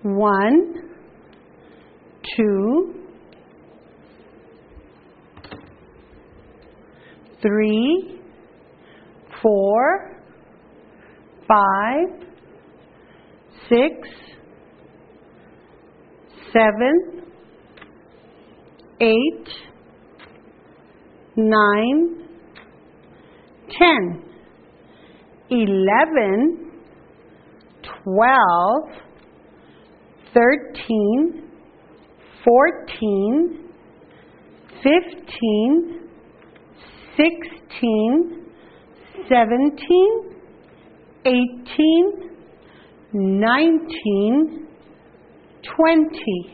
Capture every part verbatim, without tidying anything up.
One, two, three, four, five, six, seven, eight, nine, ten, eleven, twelve, thirteen, fourteen, fifteen, sixteen, seventeen, eighteen, nineteen, twenty.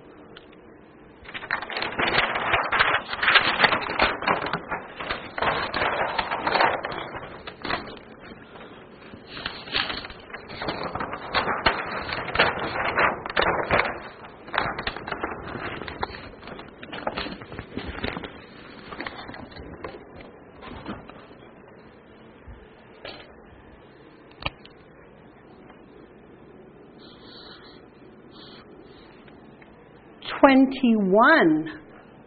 Twenty-one.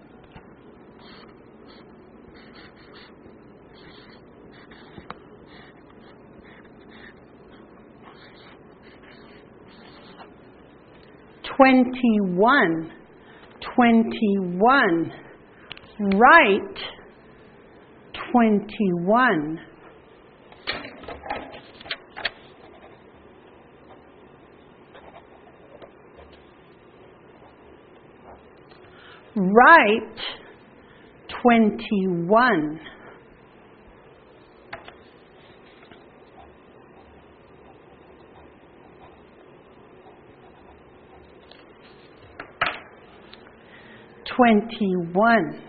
Twenty-one. Twenty-one. Right. Twenty-one. Right. Twenty-one. Twenty-one.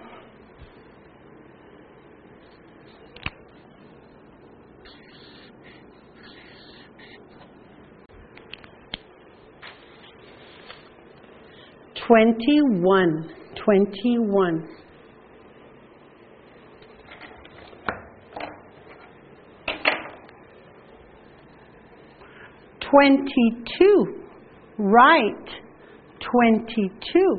Twenty-one. Twenty-one. Twenty-two. Right. Twenty-two.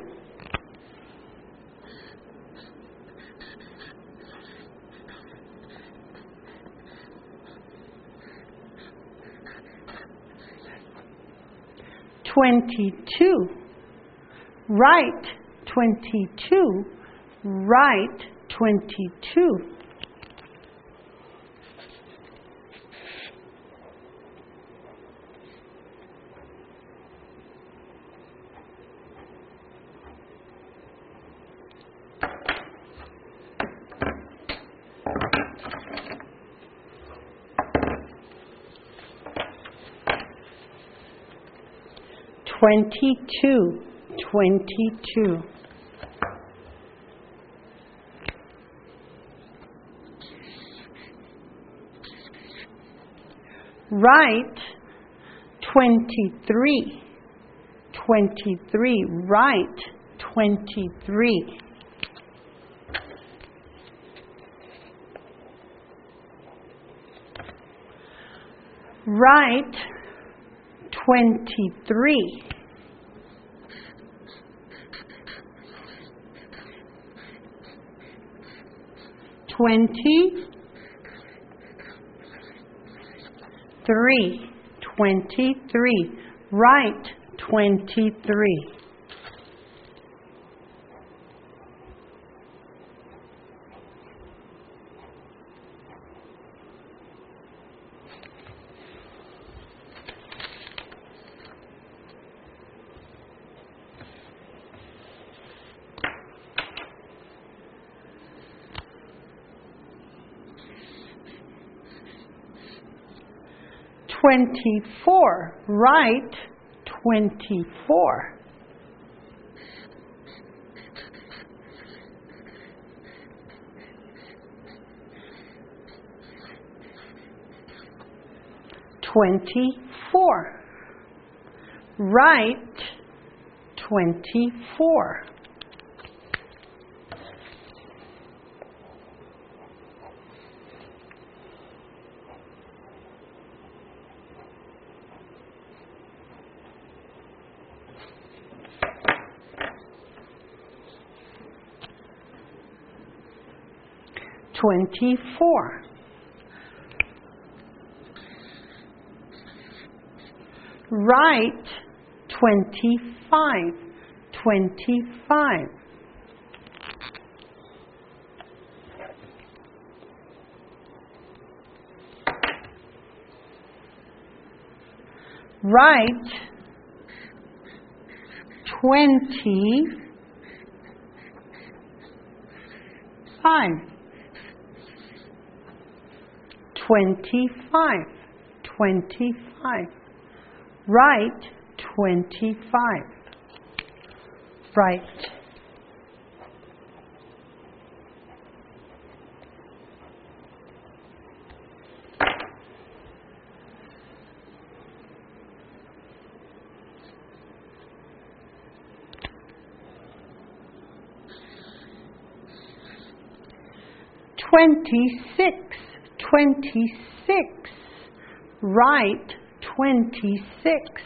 Twenty-two. Right. Twenty-two. Right. Twenty-two. Twenty-two. Twenty-two. Right. Twenty-three. Twenty-three. Right. Twenty-three. Right. Twenty-three. Twenty. Three. Twenty-three. Right. Twenty-three. Twenty-four. Right. Twenty-four. Twenty-four. Right. Twenty-four. twenty-four. Right twenty-five, twenty-five. Right twenty-five, twenty-five, twenty-five. Right twenty-five. Right. Twenty-six, twenty-six. Right twenty-six.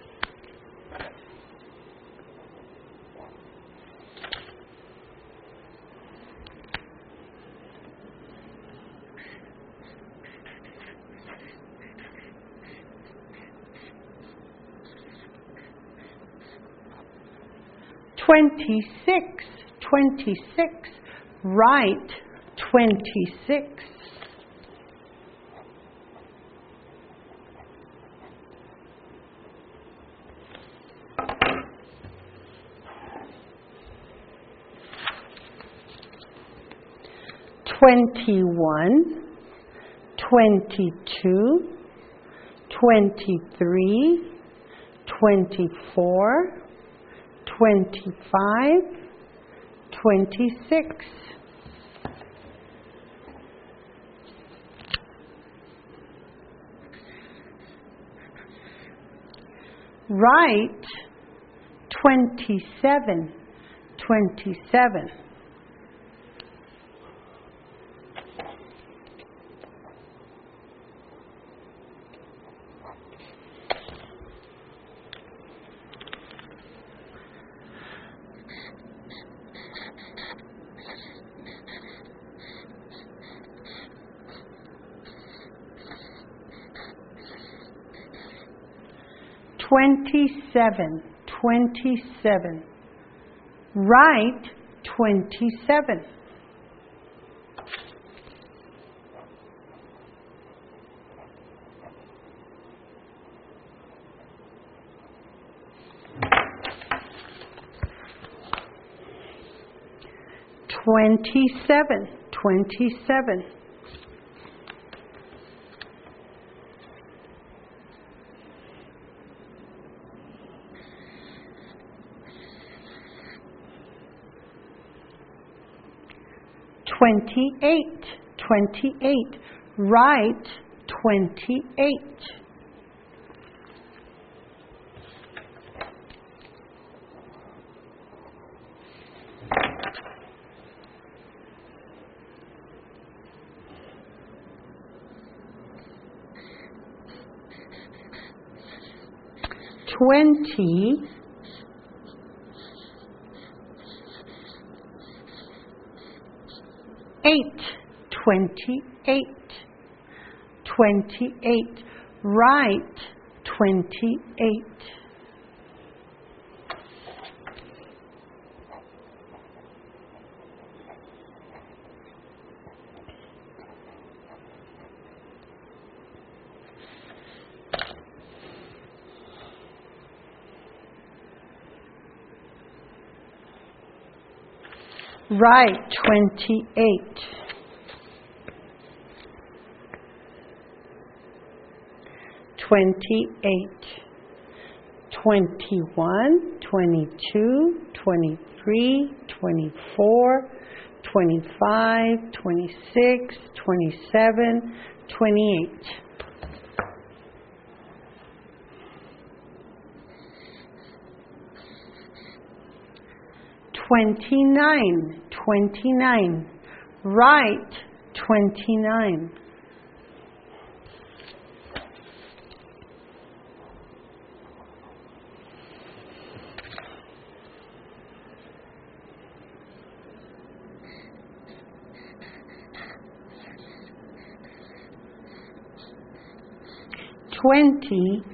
Twenty-six, twenty-six. Right twenty-six. Twenty-one, twenty-two, twenty-three, twenty-four, twenty-five, twenty-six. Right twenty-seven, twenty-seven. Twenty-seven, twenty-seven. Right twenty-seven. Twenty-seven, twenty-seven. Twenty-eight, twenty-eight. Right twenty-eight. Twenty. Eight, twenty-eight, twenty-eight. Right twenty-eight. Right twenty-eight. Twenty-eight. Twenty-one, twenty-two, twenty-three, twenty-four, twenty-five, twenty-six, twenty-seven, twenty-eight. Twenty-nine, twenty-nine. Right twenty-nine. twenty,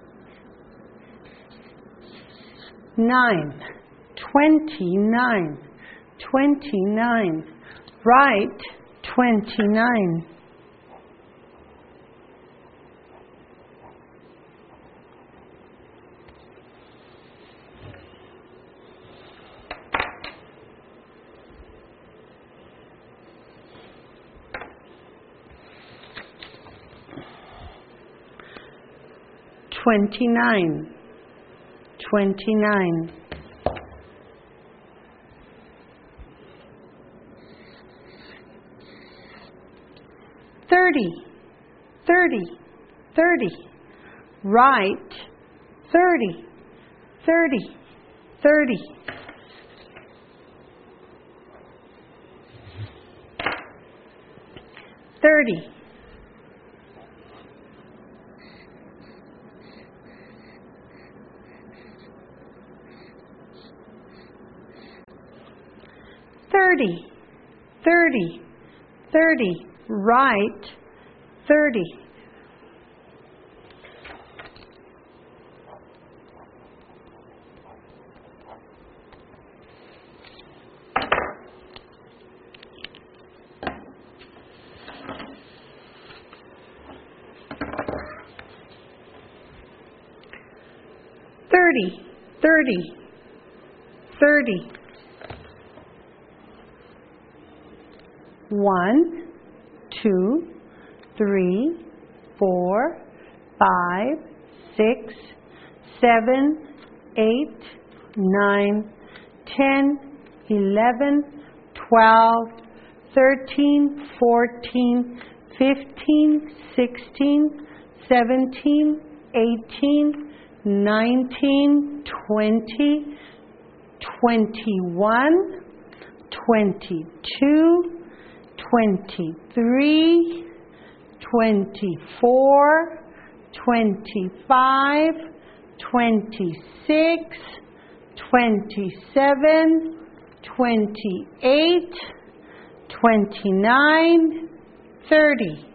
nine, twenty-nine, twenty-nine. Right, twenty-nine. Twenty-nine, twenty-nine. Thirty, thirty, thirty. Right, thirty, thirty, thirty. Thirty. Thirty, thirty, thirty. Right, thirty. Thirty, thirty, thirty. One, two, three, four, five, six, seven, eight, nine, ten, eleven, twelve, thirteen, fourteen, fifteen, sixteen, seventeen, eighteen, nineteen, twenty, twenty-one, twenty-two, twenty-three, twenty-four, twenty-five, twenty-six, twenty-seven, twenty-eight, twenty-nine, thirty.